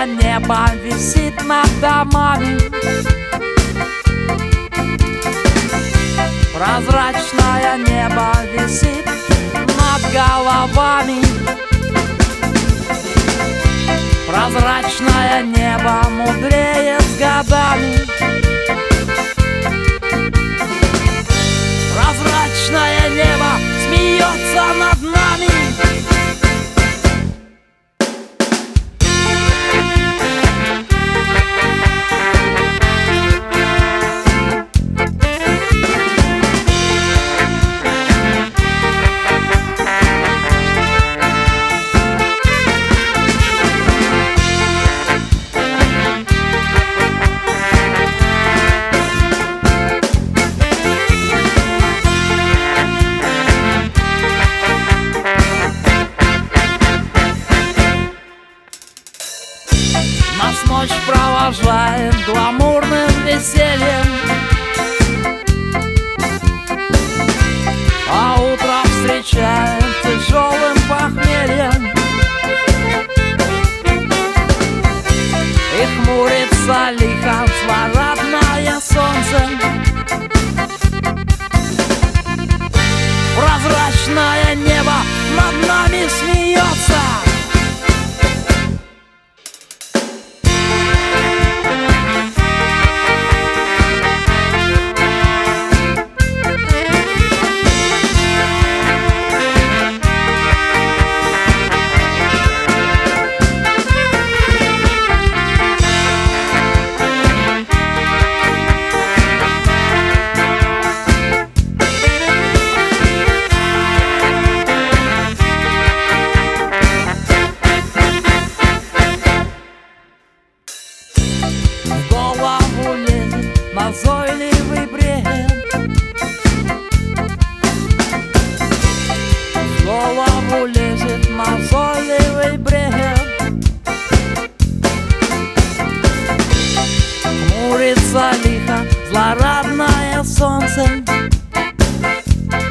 Прозрачное небо висит над домами. Прозрачное небо висит над головами. Прозрачное небо мудреет с годами. Прозрачное небо смеется над нами. Нас ночь провожает гламурным весельем, а утро встречает тяжелым похмельем. И хмурится лихо злорадное солнце. Прозрачное небо над нами смеется. Назойливый бред, в голову лезет назойливый бред. Хмурится лихо злорадное солнце.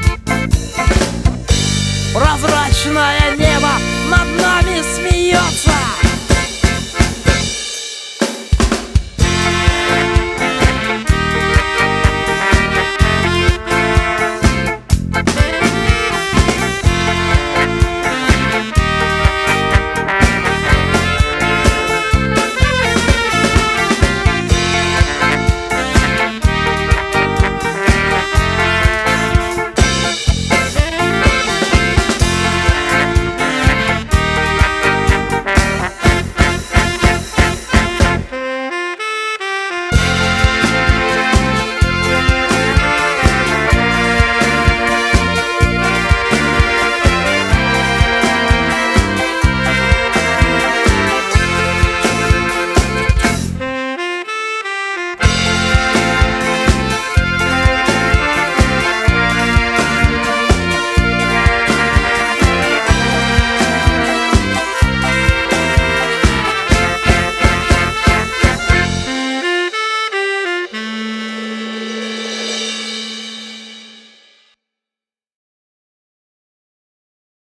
Прозрачное небо над нами смеется.